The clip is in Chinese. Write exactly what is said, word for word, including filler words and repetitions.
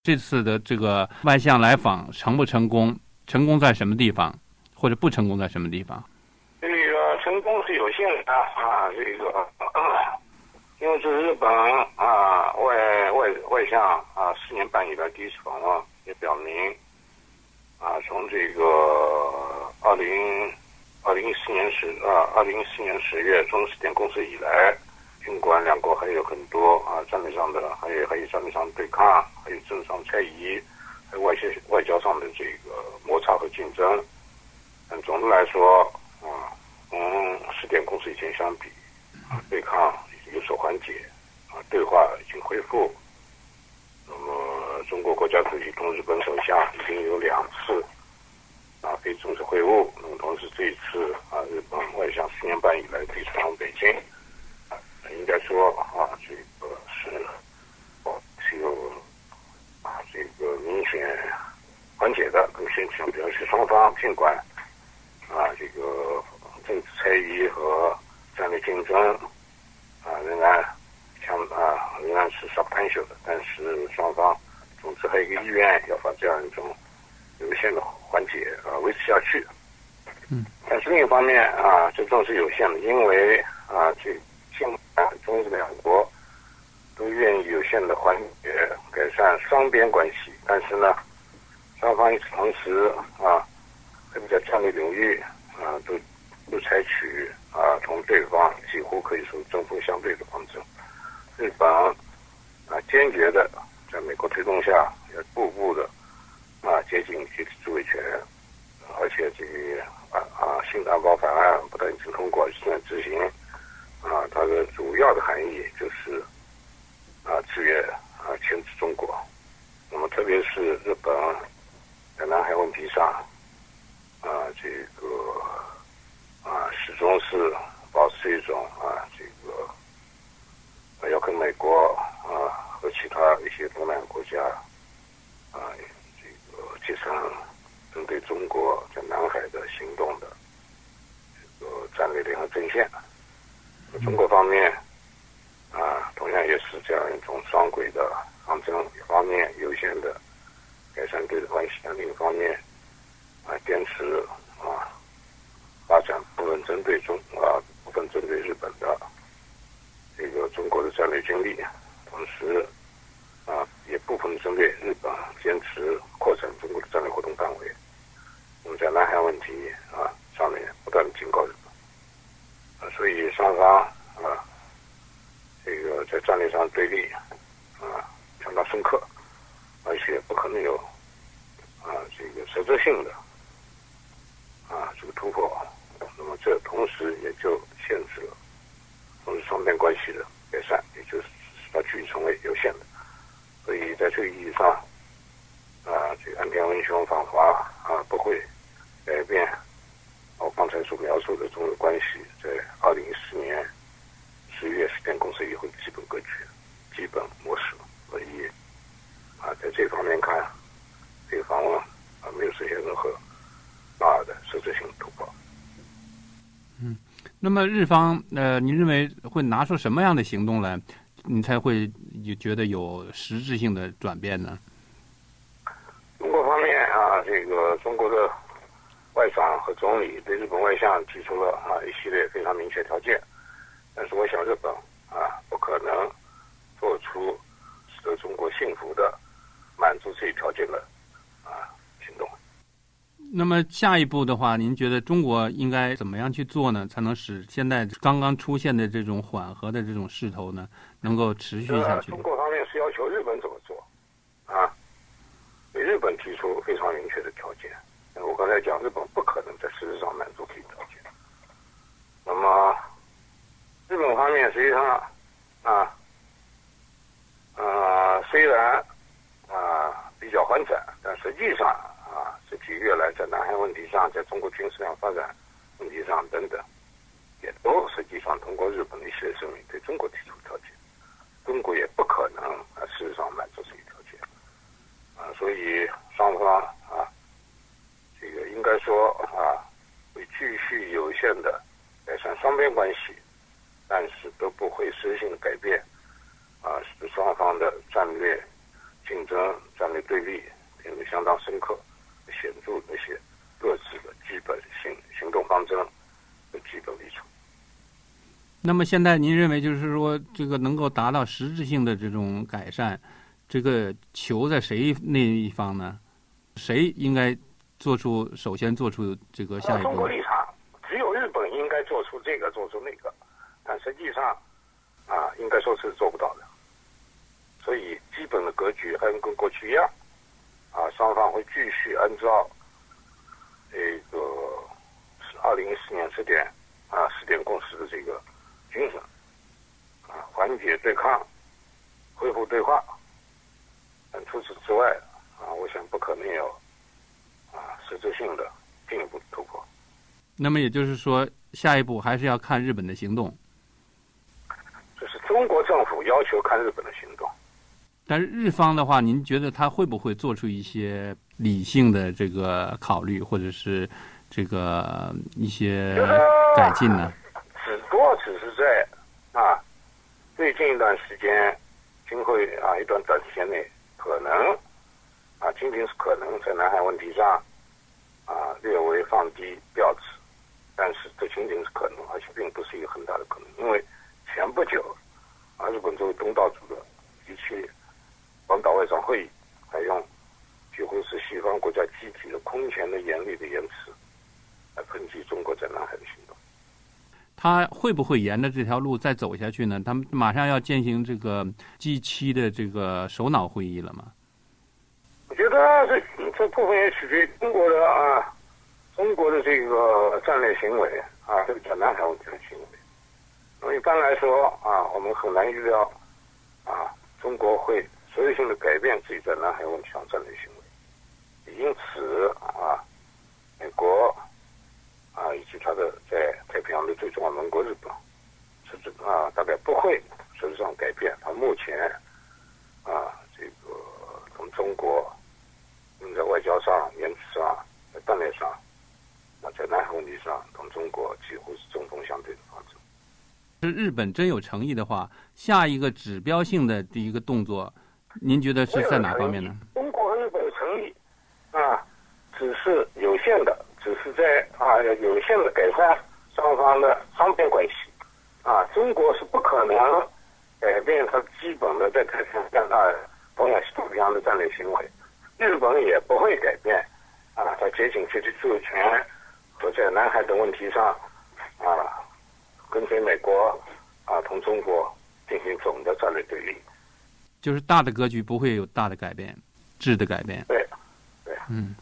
这次的这个外相来访成不成功？成功在什么地方，或者不成功在什么地方？ 这个成功是有限的啊，这个、呃、因为这是日本啊外外外相啊四年半以来第一次访问，也表明啊从这个二零二零一四年十啊二零一四年十月中日电共识以来，尽管两国还有很多啊战略上的，还有还有战略上的对抗，还有政治上猜疑，还有外交外交上的这个摩擦和竞争，但总的来说啊，从十点共识以前相比，啊对抗已经有所缓解，啊对话已经恢复。那么中国国家主席同日本首相已经有两次啊非正式会晤，那么同时这一次啊日本外相四年半以来第一次访问北京。应该说啊，这个是是有啊这个明显缓解的，更先进，表示双方尽管啊这个政治猜疑和战略竞争啊仍然相啊仍然是 substantial 的，但是双方总之还有一个意愿要把这样一种有限的缓解啊维持下去。 嗯， 但是另一方面啊，这种是有限的，因为啊这。中日两国都愿意有限的缓解改善双边关系，但是呢，双方与此同时啊，特别在战略领域啊，都都采取啊同对方几乎可以说针锋相对的方针。日本啊坚决的在美国推动下，要步步的啊接近集体自卫权，而且这个啊啊新的安保法案不但已经通过，现在执行。啊，它的主要的含义就是啊，制约啊，牵制中国。那么，特别是日本在南海问题上，啊，这个啊，始终是保持一种啊，这个、啊、要跟美国啊和其他一些东南亚国家啊，这个结成针对中国在南海的行动的这个战略联合阵线。中国方面啊，同样也是这样一种双轨的方针，一方面优先的改善对日关系，另一方面啊坚持啊发展部分针对中啊部分针对日本的这个中国的战略军力，同时啊也部分针对日本坚持扩展中国的战略活动范围。那么在南海问题啊上面不断的警告日本。所以双方啊，这个在战略上对立啊相当深刻，而且不可能有啊这个实质性的啊这个突破。那么这同时也就限制了中日双边关系的改善，也就是使它继续成为有限的。所以在这个意义上啊，这个岸田文雄访华啊不会改变我刚才所描述的中日关系在二零一四年十月十点共识以后的基本格局、基本模式，所以啊，在这方面看，这个访问啊没有实现任何大的实质性突破。 嗯，那么日方呃，你认为会拿出什么样的行动来，你才会觉得有实质性的转变呢？ 中国方面啊，这个中国的外长和总理对日本外相提出了啊一系列非常明确条件，但是我想日本啊不可能做出使得中国幸福的满足这一条件的啊行动。 那么下一步的话，您觉得中国应该怎么样去做呢，才能使现在刚刚出现的这种缓和的这种势头呢，能够持续下去？ 中国方面是要求日本怎么做啊？对日本提出非常明确的条件。我刚才讲，日本不可能在事实上满足这一条件。那么，日本方面实际上啊，呃，虽然啊比较缓展，但实际上啊这几个月来在南海问题上，在中国军事量发展问题上等等，也都实际上通过日本的一些声明对中国提出条件，中国也不可能啊事实上满足这一条件啊，所以双方啊。这个应该说啊，会继续有限的改善双边关系，但是都不会实质性的改变啊，使双方的战略竞争、战略对立变得相当深刻、显著那些各自的基本行行动方针的基本立场。 那么现在您认为就是说这个能够达到实质性的这种改善，这个球在谁那一方呢？谁应该做出首先做出这个下一步？ 中国立场只有日本应该做出这个做出那个，但实际上啊，应该说是做不到的。所以基本的格局还跟过去一样啊，双方会继续按照这个二零一四年十点啊十点共识的这个精神啊，缓解对抗，恢复对话。但除此之外啊，我想不可能有啊实质性的进一步突破。 那么也就是说，下一步还是要看日本的行动。 就是中国政府要求看日本的行动。 但是日方的话，您觉得他会不会做出一些理性的这个考虑，或者是这个一些改进呢？ 只不过只是在啊最近一段时间，今后啊一段短时间内，可能啊仅仅是可能在南海问题上啊略微放低调子，但是这仅仅是可能，而且并不是一个很大的可能，因为前不久啊日本作为东道主的一期广岛外长会议，还用几乎是西方国家集体的空前的严厉的言辞来抨击中国在南海的行动。 他会不会沿着这条路再走下去呢？他们马上要进行这个 G 七 的这个首脑会议了嘛？ 我觉得这这部分也取决于中国的啊，中国的这个战略行为啊，这个在南海问题的行为。那么一般来说啊，我们很难预料啊，中国会所有性的改变自己在南海问题上战略行为。因此啊，美国啊，以及它的在太平洋的最重要盟国日本，实质啊大概不会实质上改变它目前啊这个从中国在外交上、言辞上、在战略上，那在南海问题上同中国几乎是针锋相对的发展。 是日本真有诚意的话，下一个指标性的第一个动作，您觉得是在哪方面呢？ 中国和日本的诚意啊，只是有限的。只是在啊有限的改善双方的双边关系啊，中国是不可能改变它基本的在太平洋啊东亚西太平洋的战略行为，日本也不会改变啊在接近阶级自由权和在南海等问题上啊跟随美国啊同中国进行总的战略对立， 就是大的格局不会有大的改变，质的改变。 对，对， 嗯。